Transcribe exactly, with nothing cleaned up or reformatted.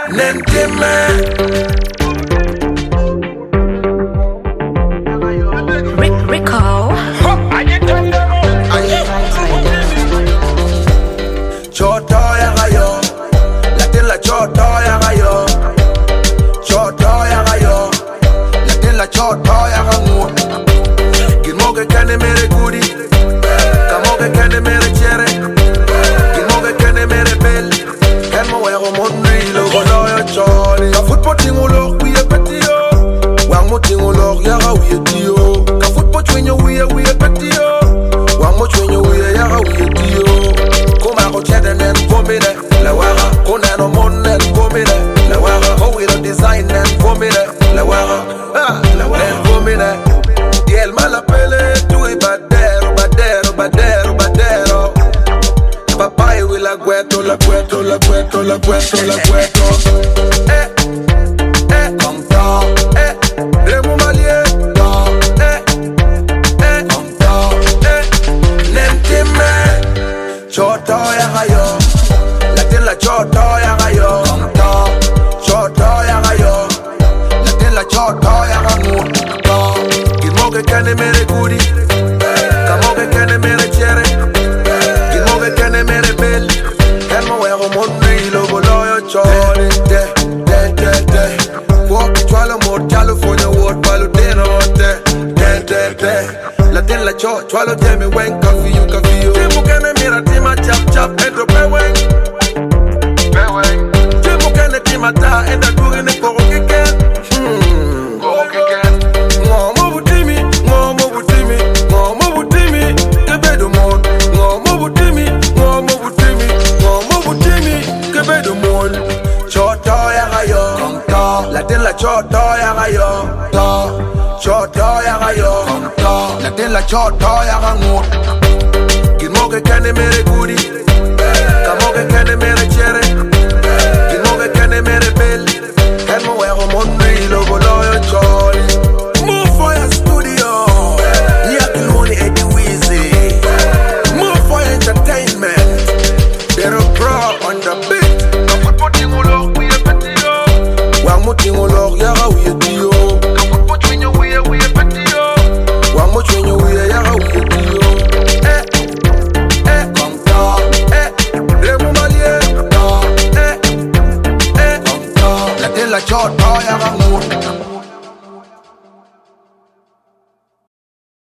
Nentime. Rick Rico. Choto ya gayo, latin la choto ya gayo, choto ya gayo, latin la choto ya gamu. Gilmo que kane mere kuri, kamo que kane mere chere, gilmo que kane mere bel, kamo we go mondri lo golo yo chori. Ka football tingulo kuye petio, wang mo tingulo ya ga wiye tio. Ka football twenyo wiye wiye petio, wang mo twenyo wiye ya ga wiye tio. Nen komine la wara kona no monen komine la wara ko we don't design nen komine la wara ah la wara nen komine diel mala pele tu i badero badero badero badero papai we la gueto la gueto la gueto la gueto la gueto eh eh comme ça eh remo malie eh eh comme ça eh nen time choto ya gayo latin la choto ya gayo choto ya gayo latin la choto ya gamu gilmo que kane mere kuri kamo que kane mere chere gilmo que kane mere bel kamo we go mondri lo bolo yo chore de de de de walk chwalo mo California word palo de no de de de de latin la cho chwalo de me wen coffee you coffee you timu kane mira tima chap chap endo peweng peweng timu kane tima ta enda duri ne koro kiken hmm koro kiken ngomo butimi ngomo butimi ngomo butimi kebedo mon ngomo butimi ngomo butimi ngomo butimi kebedo mon choto ya gayo latin la choto ya gayo choto ya gayo latin la choto ya gangu gilmo que kane mere kuri